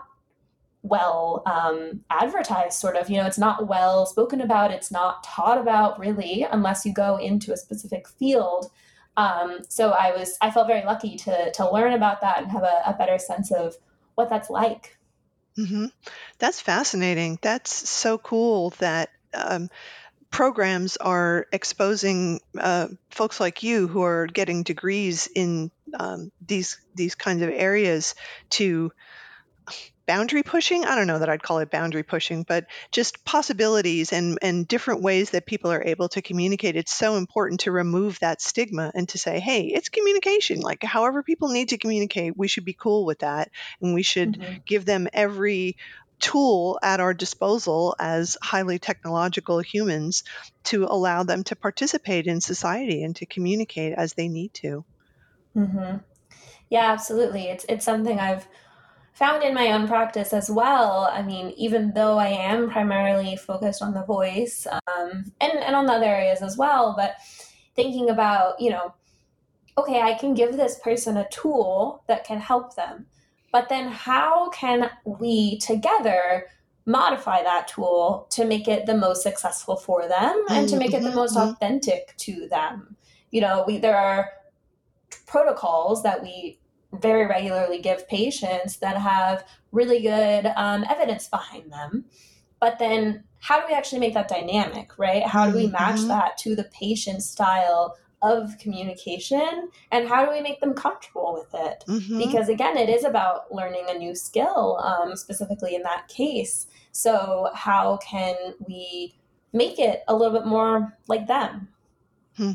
Speaker 2: well um, advertised, sort of. You know, it's not well spoken about. It's not taught about, really, unless you go into a specific field. Um, so I was, I felt very lucky to to learn about that and have a, a better sense of what that's like.
Speaker 1: Hmm. That's fascinating. That's so cool that um, programs are exposing uh, folks like you who are getting degrees in um, these these kinds of areas to boundary pushing. I don't know that I'd call it boundary pushing, but just possibilities and, and different ways that people are able to communicate. It's so important to remove that stigma and to say, hey, it's communication. Like however people need to communicate, we should be cool with that. And we should
Speaker 2: Mhm.
Speaker 1: give them every tool at our disposal as highly technological humans to allow them to participate in society and to communicate as they need to.
Speaker 2: Mhm. Yeah, absolutely. It's it's something I've found in my own practice as well. I mean, even though I am primarily focused on the voice, um, and and on the other areas as well, but thinking about, you know, okay, I can give this person a tool that can help them, but then how can we together modify that tool to make it the most successful for them and to make it the
Speaker 1: Mm-hmm,
Speaker 2: most
Speaker 1: mm-hmm.
Speaker 2: authentic to them? You know, we there are protocols that we very regularly give patients that have really good um, evidence behind them. But then, how do we actually make that dynamic, right? How do we match
Speaker 1: Mm-hmm.
Speaker 2: that to the patient's style of communication? And how do we make them comfortable with it?
Speaker 1: Mm-hmm.
Speaker 2: Because, again, it is about learning a new skill, um, specifically in that case. So, how can we make it a little bit more like them?
Speaker 1: Hmm.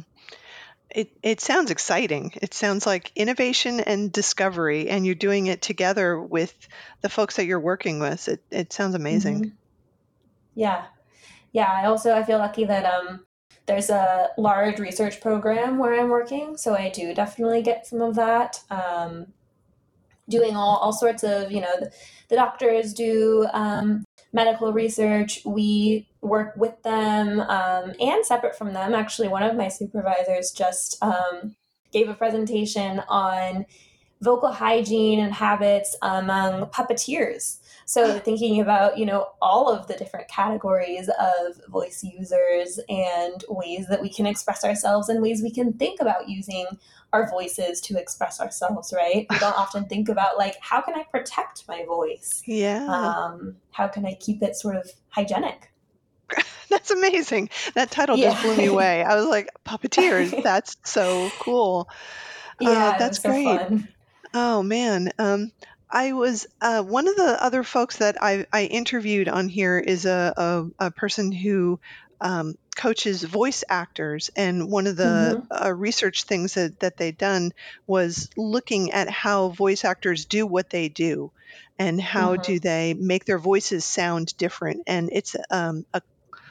Speaker 1: It it sounds exciting. It sounds like innovation and discovery, and you're doing it together with the folks that you're working with. It it sounds amazing.
Speaker 2: Mm-hmm. Yeah. Yeah, I also I feel lucky that um there's a large research program where I'm working, so I do definitely get some of that. Um, doing all, all sorts of, you know, the, the doctors do um, medical research. We work with them um, and separate from them. Actually, one of my supervisors just um, gave a presentation on vocal hygiene and habits among puppeteers. So thinking about, you know, all of the different categories of voice users and ways that we can express ourselves and ways we can think about using our voices to express ourselves, right? We don't often think about like, how can I protect my voice?
Speaker 1: Yeah,
Speaker 2: Um, how can I keep it sort of hygienic?
Speaker 1: that's amazing. That title just
Speaker 2: Yeah.
Speaker 1: blew me away. I was like, puppeteers. That's so cool. Uh,
Speaker 2: Yeah, it
Speaker 1: that's
Speaker 2: was so
Speaker 1: great.
Speaker 2: fun.
Speaker 1: Oh man. Um, I was uh, one of the other folks that I, I interviewed on here is a, a, a person who um, coaches voice actors, and one of the
Speaker 2: Mm-hmm.
Speaker 1: uh, research things that, that they'd done was looking at how voice actors do what they do, and how
Speaker 2: Mm-hmm.
Speaker 1: do they make their voices sound different. And it's um, a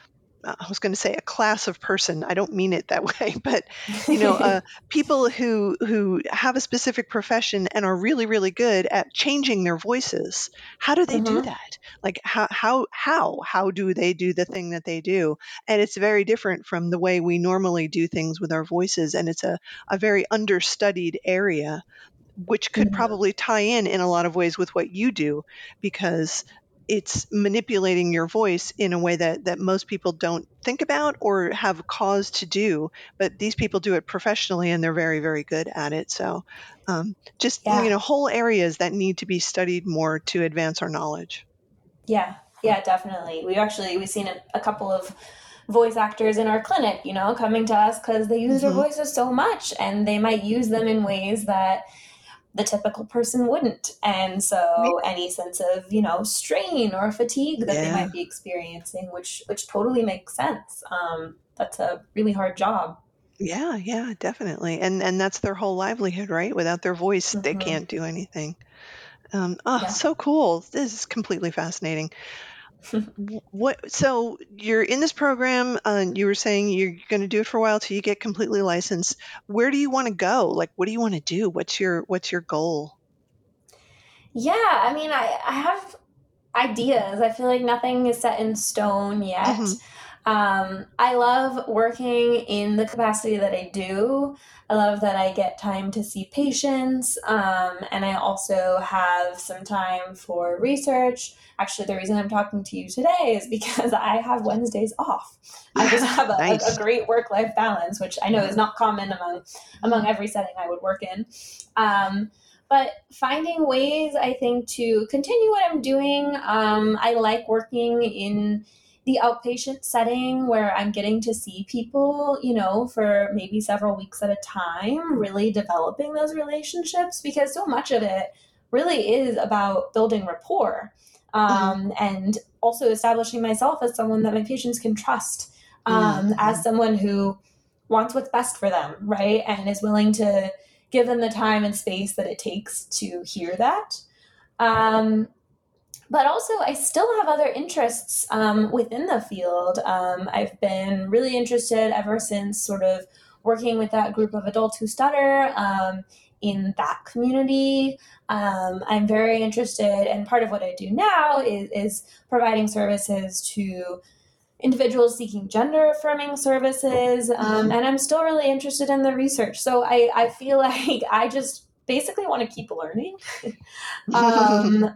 Speaker 1: I was going to say a class of person. I don't mean it that way, but you know, uh, people who who have a specific profession and are really, really good at changing their voices. How do they do
Speaker 2: Mm-hmm.
Speaker 1: that? Like how how how how do they do the thing that they do? And it's very different from the way we normally do things with our voices, and it's a a very understudied area, which could
Speaker 2: Mm-hmm.
Speaker 1: probably tie in in a lot of ways with what you do, because it's manipulating your voice in a way that that most people don't think about or have cause to do, but these people do it professionally and they're very, very good at it. So um, just you
Speaker 2: Yeah.
Speaker 1: know whole areas that need to be studied more to advance our knowledge.
Speaker 2: Yeah, yeah, definitely. We actually we've seen a, a couple of voice actors in our clinic, you know, coming to us because they use their
Speaker 1: Hmm.
Speaker 2: voices so much, and they might use them in ways that the typical person wouldn't. And so any sense of, you know, strain or fatigue that they
Speaker 1: Yeah,
Speaker 2: might be experiencing, which which totally makes sense. Um, that's a really hard job.
Speaker 1: yeah, yeah, definitely. And and that's their whole livelihood, right? Without their voice, they
Speaker 2: Hmm.
Speaker 1: can't do anything. Um, oh,
Speaker 2: Yeah.
Speaker 1: so cool. This is completely fascinating. Wh- What, so you're in this program, uh, you were saying you're going to do it for a while till you get completely licensed. Where do you want to go? Like, what do you want to do? What's your, what's your goal?
Speaker 2: Yeah, I mean, I, I have ideas. I feel like nothing is set in stone
Speaker 1: Hmm.
Speaker 2: yet. Um, I love working in the capacity that I do. I love that I get time to see patients, um, and I also have some time for research. Actually, the reason I'm talking to you today is because I have Wednesdays off. I just have a, a, a
Speaker 1: Nice.
Speaker 2: great work-life balance, which I know is not common among among every setting I would work in. Um, but finding ways, I think, to continue what I'm doing. Um, I like working in the outpatient setting where I'm getting to see people, you know, for maybe several weeks at a time, really developing those relationships, because so much of it really is about building rapport,
Speaker 1: Mm-hmm.
Speaker 2: um, and also establishing myself as someone that my patients can trust, um,
Speaker 1: Mm-hmm.
Speaker 2: as someone who wants what's best for them, right? And is willing to give them the time and space that it takes to hear that. Um, but also, I still have other interests um, within the field. Um, I've been really interested ever since sort of working with that group of adults who stutter um, in that community. Um, I'm very interested, and part of what I do now is, is providing services to individuals seeking gender affirming services. Um,
Speaker 1: Mm-hmm.
Speaker 2: and I'm still really interested in the research. So I, I feel like I just basically want to keep learning. um,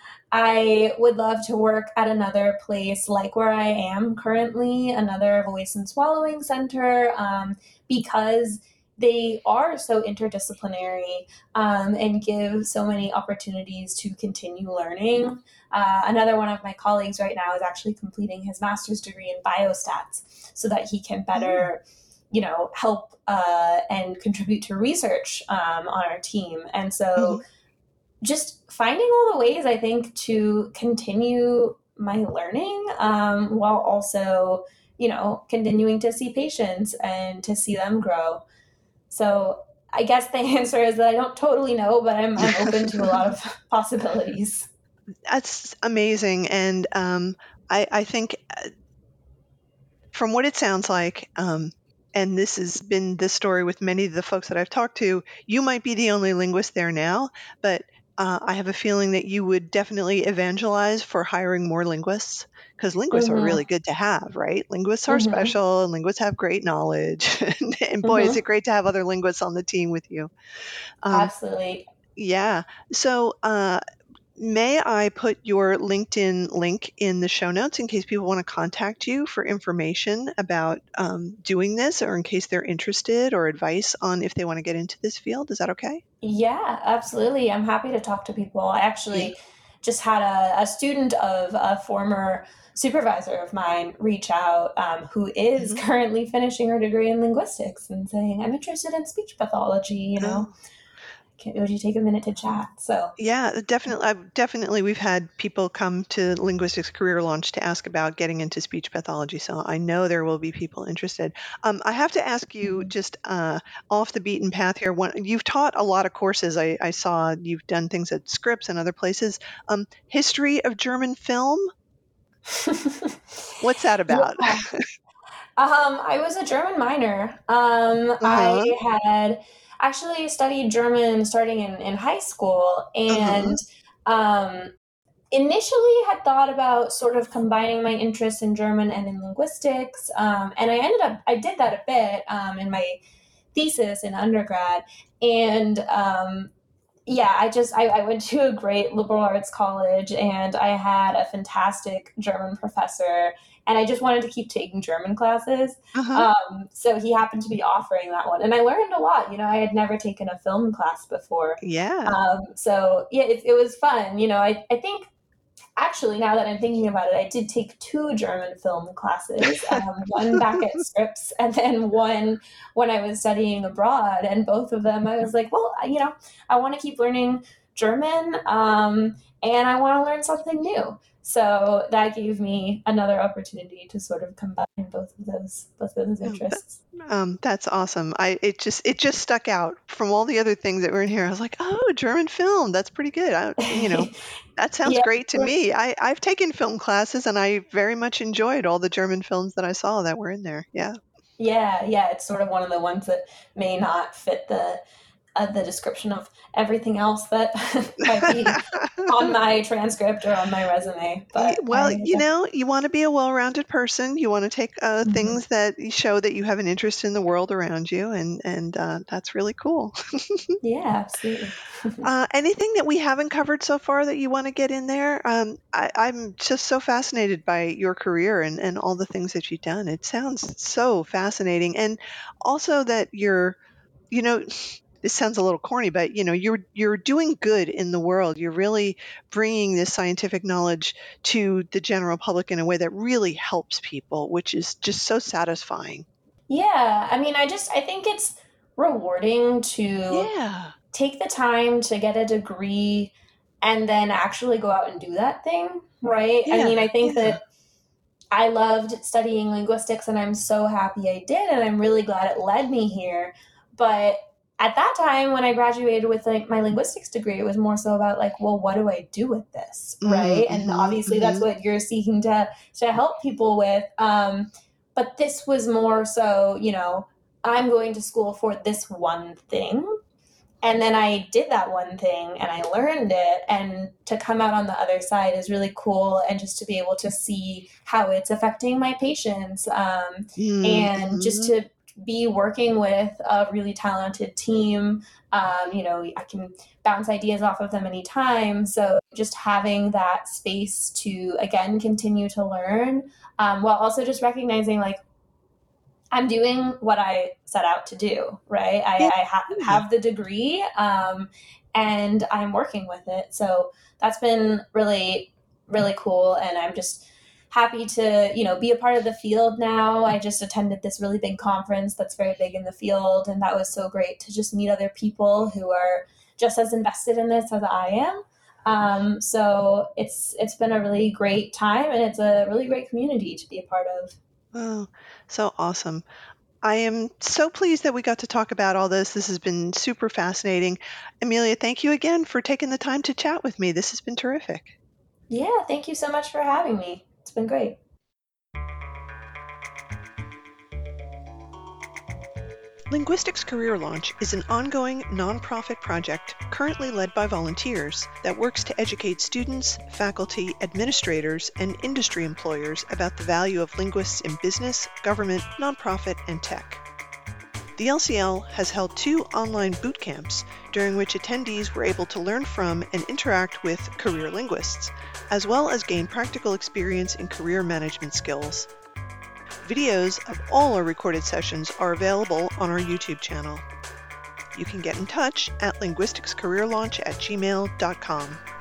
Speaker 2: I would love to work at another place like where I am currently, another voice and swallowing center, um, because they are so interdisciplinary, um, and give so many opportunities to continue learning. Uh, another one of my colleagues right now is actually completing his master's degree in biostats so that he can
Speaker 1: Mm-hmm.
Speaker 2: better, you know, help uh, and contribute to research um, on our team. And so just finding all the ways I think to continue my learning, um, while also, you know, continuing to see patients and to see them grow. So I guess the answer is that I don't totally know, but I'm I'm open to a lot of possibilities.
Speaker 1: That's amazing. And um, I, I think uh, from what it sounds like, um, and this has been the story with many of the folks that I've talked to, you might be the only linguist there now, but uh, I have a feeling that you would definitely evangelize for hiring more linguists because linguists are
Speaker 2: Mm-hmm.
Speaker 1: really good to have, right? Linguists are
Speaker 2: Mm-hmm.
Speaker 1: special and linguists have great knowledge. and, and boy, is
Speaker 2: Mm-hmm.
Speaker 1: it great to have other linguists on the team with you. Um,
Speaker 2: Absolutely.
Speaker 1: yeah. So, uh, may I put your LinkedIn link in the show notes in case people want to contact you for information about um, doing this or in case they're interested or advice on if they want to get into this field? Is that okay?
Speaker 2: Yeah, absolutely. I'm happy to talk to people. I
Speaker 1: Yeah.
Speaker 2: actually just had a, a student of a former supervisor of mine reach out, um, who is
Speaker 1: hmm
Speaker 2: currently finishing her degree in linguistics and saying, I'm interested in speech pathology, you know,
Speaker 1: Oh.
Speaker 2: can, would you take a minute to chat? So,
Speaker 1: Yeah, definitely. I've, definitely, we've had people come to Linguistics Career Launch to ask about getting into speech pathology. So I know there will be people interested. Um, I have to ask you,
Speaker 2: mhm.
Speaker 1: just uh, off the beaten path here. One, you've taught a lot of courses. I, I saw you've done things at Scripps and other places. Um, history of German film. What's that about?
Speaker 2: Yeah. Um, I was a German minor. Um,
Speaker 1: uh
Speaker 2: I
Speaker 1: huh.
Speaker 2: had actually studied German starting in, in high school,
Speaker 1: Uh huh.
Speaker 2: and um, initially had thought about sort of combining my interests in German and in linguistics. Um, and I ended up, I did that a bit um, in my thesis in undergrad. And um, yeah, I just, I, I went to a great liberal arts college and I had a fantastic German professor. And I just wanted to keep taking German classes.
Speaker 1: Uh huh.
Speaker 2: Um, so he happened to be offering that one. And I learned a lot. You know, I had never taken a film class before.
Speaker 1: Yeah.
Speaker 2: Um, so yeah, it, it was fun. You know, I, I think actually, now that I'm thinking about it, I did take two German film classes, um, one back at Scripps and then one when I was studying abroad. And both of them, I was like, well, you know, I want to keep learning German, um, and I want to learn something new. So that gave me another opportunity to sort of combine both of those both of those
Speaker 1: Oh, that,
Speaker 2: interests.
Speaker 1: um, that's awesome. I it just it just stuck out from all the other things that were in here. I was like, oh, German film, that's pretty good. I, you know, that sounds
Speaker 2: Yeah.
Speaker 1: great to me. I I've taken film classes and I very much enjoyed all the German films that I saw that were in there. Yeah.
Speaker 2: Yeah, yeah, it's sort of one of the ones that may not fit the uh, the description of everything else that might be on my transcript or on my resume.
Speaker 1: Ye-
Speaker 2: But
Speaker 1: Well,
Speaker 2: I
Speaker 1: you know, you want to be a well-rounded person. You want to take uh,
Speaker 2: definitely.
Speaker 1: things that you show that you have an interest in the world around you, and and uh, that's really cool.
Speaker 2: Yeah, absolutely.
Speaker 1: Uh, anything that we haven't covered so far that you want to get in there? Um, I, I'm just so fascinated by your career and, and all the things that you've done. It sounds so fascinating. And also that you're, you know, this sounds a little corny, but you know, you're you're doing good in the world. You're really bringing this scientific knowledge to the general public in a way that really helps people, which is just so satisfying.
Speaker 2: Yeah, I mean, I just I think it's rewarding to
Speaker 1: Yeah.
Speaker 2: take the time to get a degree and then actually go out and do that thing, right?
Speaker 1: Yeah,
Speaker 2: I mean, I think
Speaker 1: yeah.
Speaker 2: that I loved studying linguistics, and I'm so happy I did, and I'm really glad it led me here. But at that time, when I graduated with like my linguistics degree, it was more so about like, well, what do I do with this, right?
Speaker 1: Mm-hmm,
Speaker 2: And obviously, that's
Speaker 1: mm-hmm.
Speaker 2: what you're seeking to to help people with. Um, but this was more so, you know, I'm going to school for this one thing. And then I did that one thing and I learned it. And to come out on the other side is really cool. And just to be able to see how it's affecting my patients, um, and just
Speaker 1: Mm-hmm.
Speaker 2: to be working with a really talented team. Um, you know, I can bounce ideas off of them anytime. So just having that space to, again, continue to learn, um, while also just recognizing like, I'm doing what I set out to do, right? I,
Speaker 1: Yeah,
Speaker 2: I ha-
Speaker 1: yeah.
Speaker 2: have the degree, um, and I'm working with it. So that's been really, really cool. And I'm just happy to, you know, be a part of the field now. I just attended this really big conference that's very big in the field. And that was so great to just meet other people who are just as invested in this as I am. Um, so it's it's been a really great time, and it's a really great community to be a part of.
Speaker 1: Oh, so awesome. I am so pleased that we got to talk about all this. This has been super fascinating. Amelia, thank you again for taking the time to chat with me. This has been terrific.
Speaker 2: Yeah, thank you so much for having me. It's been great.
Speaker 1: Linguistics Career Launch is an ongoing nonprofit project currently led by volunteers that works to educate students, faculty, administrators, and industry employers about the value of linguists in business, government, nonprofit, and tech. The L C L has held two online boot camps during which attendees were able to learn from and interact with career linguists, as well as gain practical experience in career management skills. Videos of all our recorded sessions are available on our YouTube channel. You can get in touch at linguisticscareerlaunch at gmail dot com.